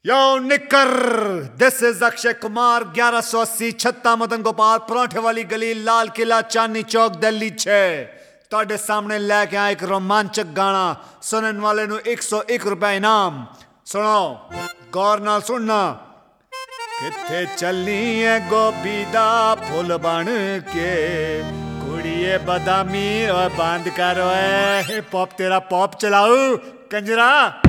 यो निकर, this is Akshay Kumar. 1180 छत्ता मदन गोपाल, पराठे वाली गली, लाल किला, चांदनी चौक, दिल्ली 6। ਤੁਹਾਡੇ ਸਾਹਮਣੇ ਲੈ ਕੇ ਆਇਆ ਇੱਕ रोमांचक गाना। सुनने वाले ਨੂੰ 101 रुपए इनाम। सुनो, गौर नाल सुनना। किथे चलनी है गोभी दा फुल बन के, कुड़िए बदामी और बंद करो हिप हॉप, तेरा पॉप चलाऊ कंजरा।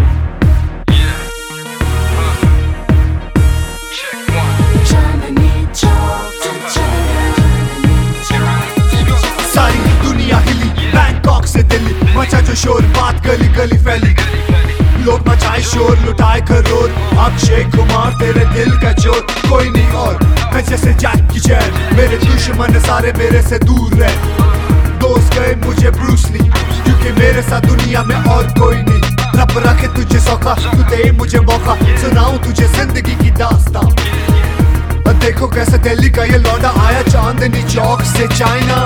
सारी दुनिया हिली, बैंकॉक से दिल्ली, मचा जो शोर, बात गली गली फैली। लोग मचाए शोर, लुटाए करोड़। अक्षय कुमार तेरे दिल का चोर, कोई नहीं और। मैं जैसे जैकी चैन, मेरे दुश्मन सारे मेरे से दूर रहे। दोस्त गए मुझे ब्रूस ली, क्योंकि मेरे साथ दुनिया में और कोई नहीं। रब रखे तुझे सौखा, तू दे मुझे मौका, सुनाऊं तुझे जिंदगी की दास्तां। देखो कैसे दिल्ली का ये लौंडा आया चांदनी चौक से चाइना।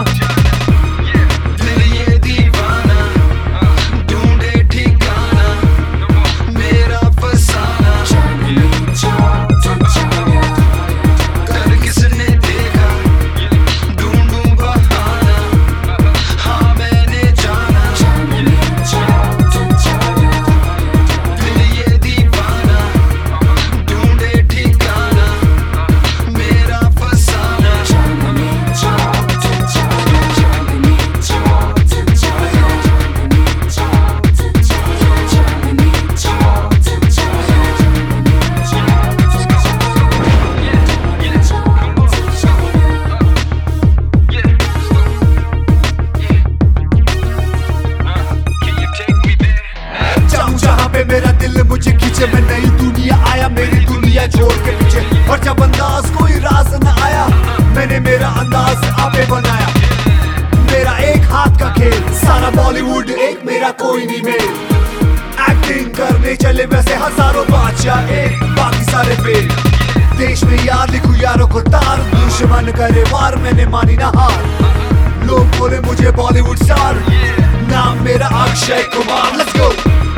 मेरा दिल मुझे खींचे, मैं नई दुनिया आया, मेरी दुनिया छोड़ के पीछे। और जब अंदाज कोई राज न आया, मैंने मेरा अंदाज आपे बनाया। मेरा एक हाथ का खेल, सारा बॉलीवुड एक, मेरा कोई नहीं मेल। एक्टिंग करने चले वैसे हजारों बादशाह, एक बाकी सारे फेल। देश में यार लिखूं यारों को तार, दुश्मन करे वार, मैंने मानी ना हार। लोग बोले मुझे बॉलीवुड स्टार, नाम मेरा अक्षय कुमार। Let's go.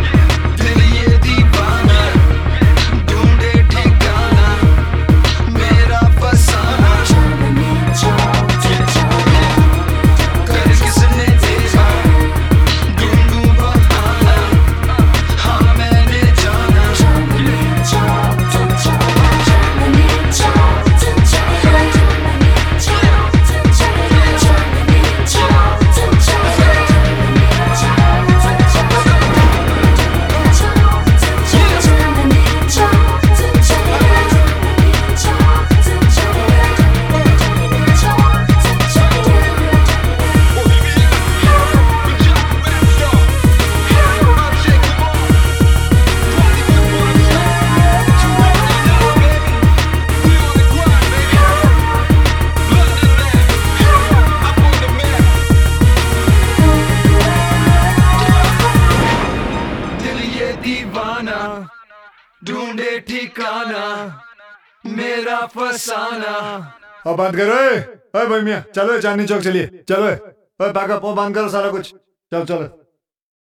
दीवाना ढूंढे ठिकाना, मेरा फसाना। अब बंद करो। भाई मियां चलो चांदनी चौक चलिए, चलो बैकअप बंद करो सारा कुछ, चलो चलो।